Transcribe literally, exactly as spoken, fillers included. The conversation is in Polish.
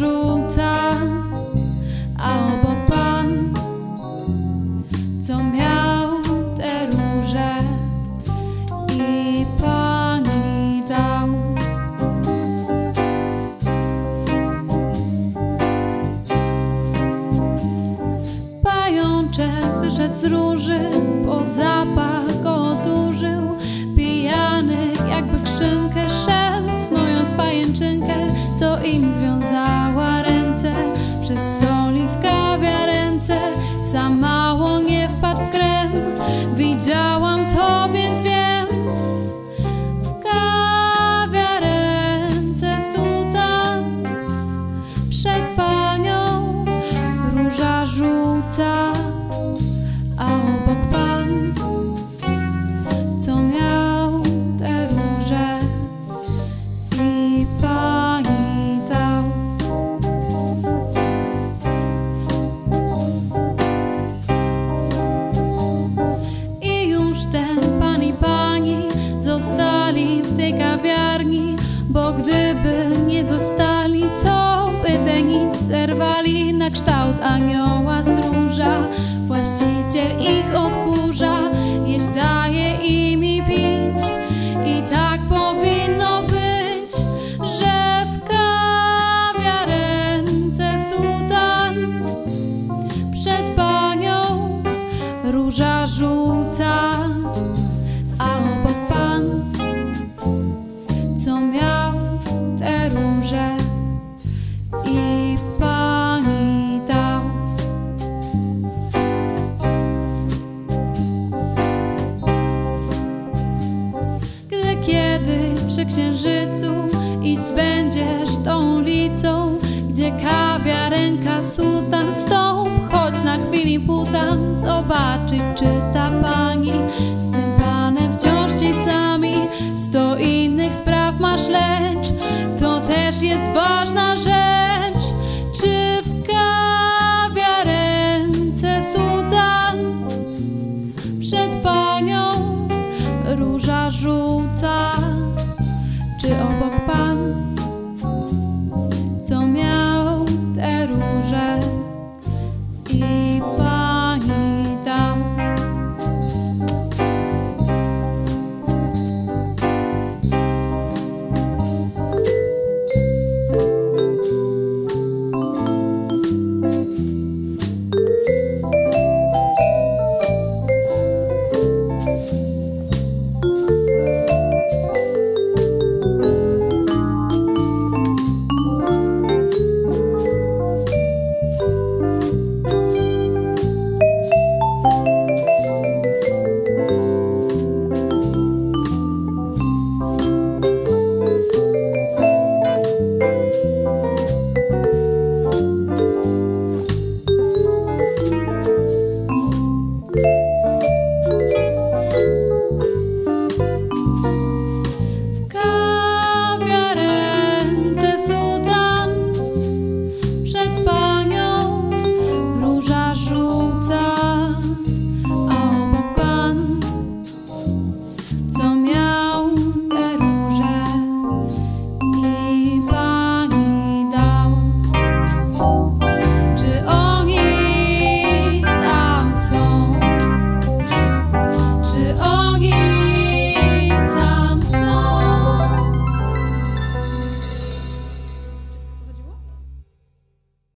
żółta, a obok pan, co miał te róże i pani dał. Pajączek wyszedł z róży, po zapach go odurzył. Pijany jakby krzynkę szedł, snując pajęczynkę, co im związała ręce. Przez stolik w kawiarence, za mało nie wpadł w krem. Widziałam to, więc wiem. W kawiarence sutan, przed panią róża żółta, a obok pan, co miał te róże i pani dał. I już ten pan i pani zostali w tej kawiarni, bo gdyby nie zostali, to by te nic zerwali na kształt anioła stróża. Właściciel ich odkurza, jeść daje im i pić, i tak powinno być, że w kawiarence sutan, przed panią róża żółta, a obok pan, co miał te róże i pani dał. Gdy kiedyś przy księżycu iść będziesz tą ulicą, gdzie kawiarenka sutan wstąp, choć na chwili pół tam zobaczyć, czy ta pani z tym panem wciąż ci sami. Sto innych spraw masz, lecz to też jest ważna rzecz, czy w kawiarence sutan, przed panią róża żółta, czy obok pan, co miał te róże